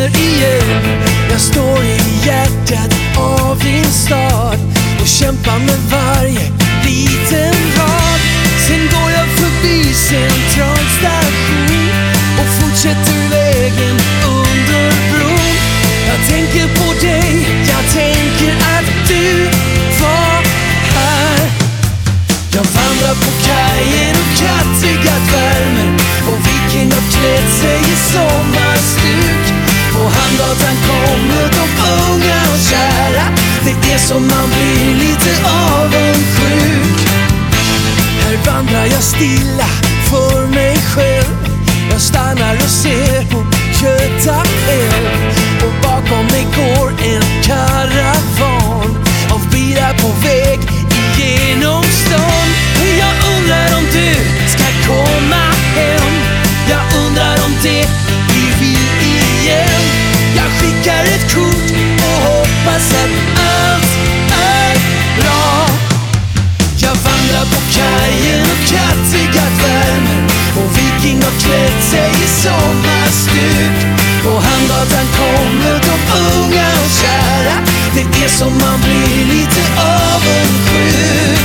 känner igen. Jag står i hjärtat av din stad och kämpar med varje liten rad. Sen går jag förbi centralstation och fortsätter vägen under bron. Jag tänker på dig, jag tänker att du var här. Jag vandrar på kajen och Kattegatt värmer och Viking har klätt sig i sommarstuk. På Hamngatan kommer de unga och kära. Det är som man blir lite avundsjuk. Här vandrar jag stilla för mig själv. Jag stannar och ser på Göta älv. Och bakom mig går en karavan av bilar på väg igenom stan. Jag undrar om du ska komma hem. Jag undrar om det blir vi igen. Jag skickar ett kort och hoppas att allt är bra. Jag vandrar på kajen och Kattegatt värmer och Viking har klätt sig i sommarstuk. På Hamngatan kommer de unga och kära. Det är som man blir lite avundsjuk.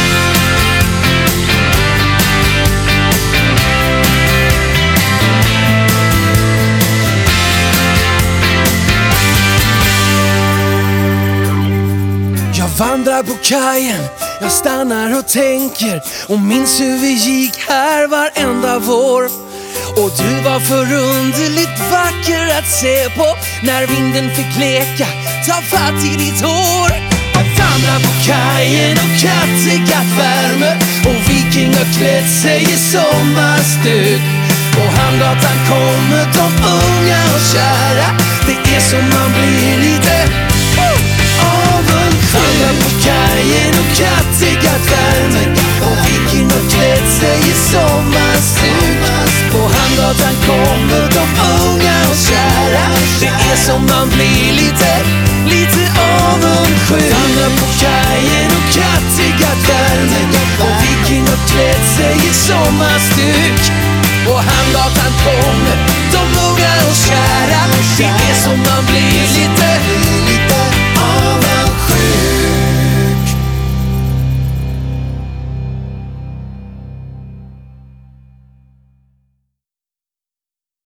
Jag vandrar på kajen, jag stannar och tänker och minns hur vi gick här varenda vår. Och du var förunderligt vacker att se på när vinden fick leka, ta fatt i ditt hår. Jag vandrar på kajen och Kattegatt värmer och Viking har klätt sig i sommarstuk. På Hamngatan kommer de unga och kära. Det är som man blir lite avundsjuk. Vandrar på kajen och Kattegatt värmer och Viking har klätt sig i sommarstuk. På Hamngatan kommer de unga och kära. Det är som man blir lite avundsjuk. Vandrar på kajen och Kattegatt värmer och Viking har klätt sig i sommarstuk. På Hamngatan kommer de unga och kära.